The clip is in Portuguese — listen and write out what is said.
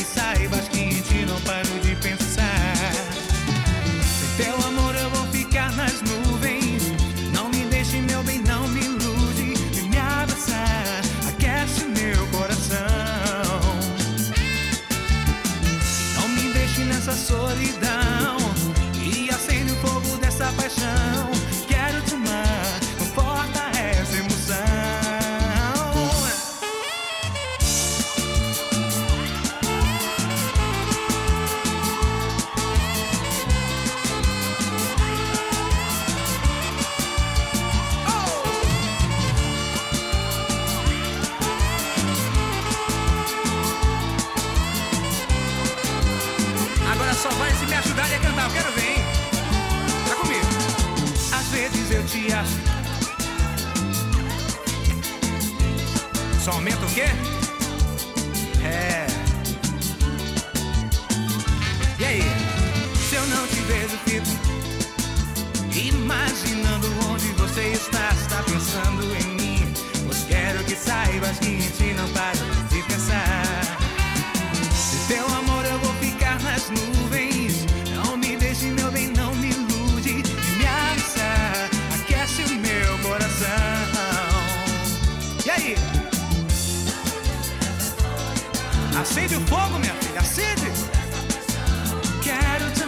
que saibas que em ti não paro de pensar. Sem teu amor eu vou ficar nas nuvens. Não me deixe, meu bem, não me ilude. Vem me abraçar, aquece meu coração. Não me deixe nessa solidão e acende o fogo dessa paixão. Quero te amar, conforta essa emoção. Agora só vai se me ajudarem a cantar, eu quero ver, hein? Tá comigo. Às vezes eu te acho. Só aumenta o quê? É. E aí? Se eu não te vejo, fico imaginando onde você está. Está pensando em mim. Pois quero que saibas que em ti não paro de pensar. Se teu amor eu vou ficar nas nuvens. Não me deixe, meu bem, não me ilude. Me abraçar, aquece o meu coração. E aí? Acende o fogo, minha filha, acende. Quero te